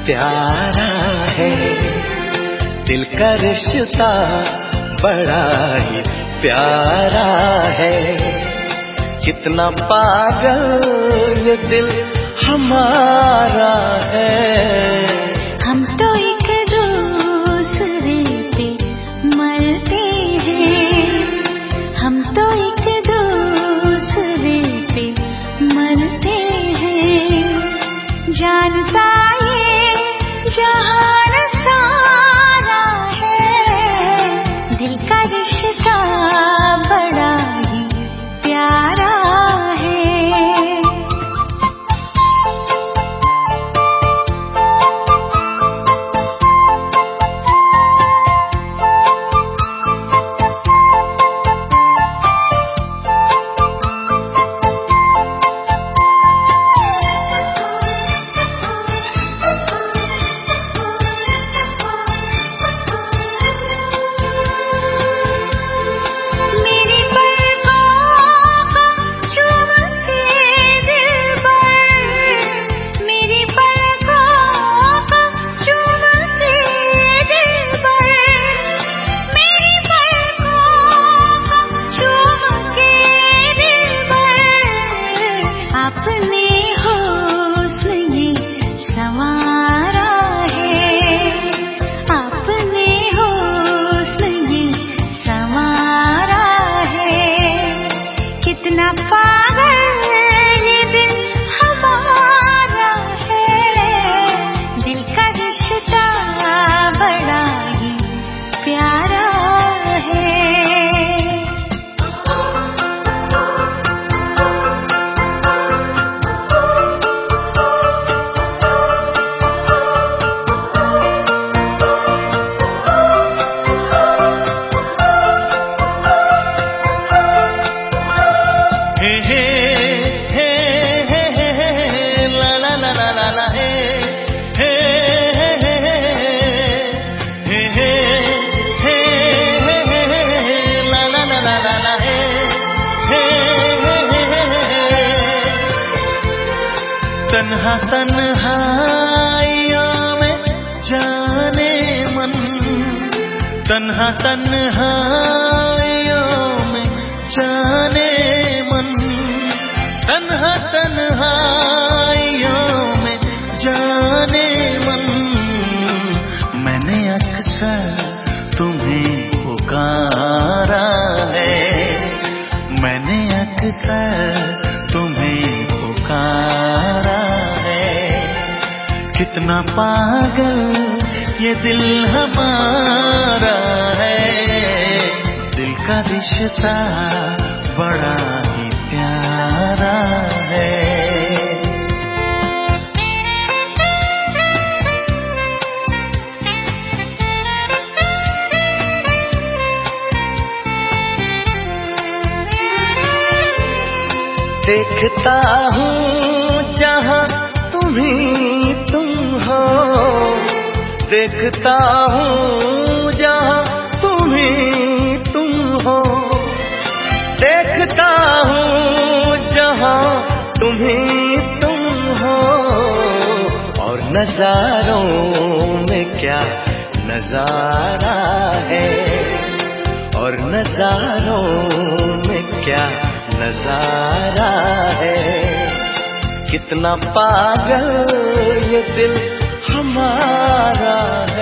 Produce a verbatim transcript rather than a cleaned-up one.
प्यारा है। दिल का रिश्ता बड़ा ही प्यारा है। कितना पागल ये दिल हमारा है। हम तो एक दूसरे पे मरते हैं। हम तो एक दूसरे पे मरते हैं। जानता ये जहान सारा है। दिल का रिश्ता बड़ा ही प्यारा है। तन्हा तन्हाइयों में जाने मन, तन्हा तन्हाइयों में जाने मन, तन्हा तन्हाइयों में जाने मन। मैंने अक्सर तुम्हें पुकारा है, मैंने अक्सर तुम्हें पुकारा है। कितना पागल ये दिल हमारा है। दिल का रिश्ता बड़ा ही प्यारा है। देखता हूँ जहाँ तुम ही तुम हो, देखता हूँ जहाँ तुम ही तुम हो, देखता हूँ जहाँ तुम ही तुम हो। और नजारों में क्या नजारा है, और नजारों में क्या नजारा है। कितना पागल ये दिल हमारा है।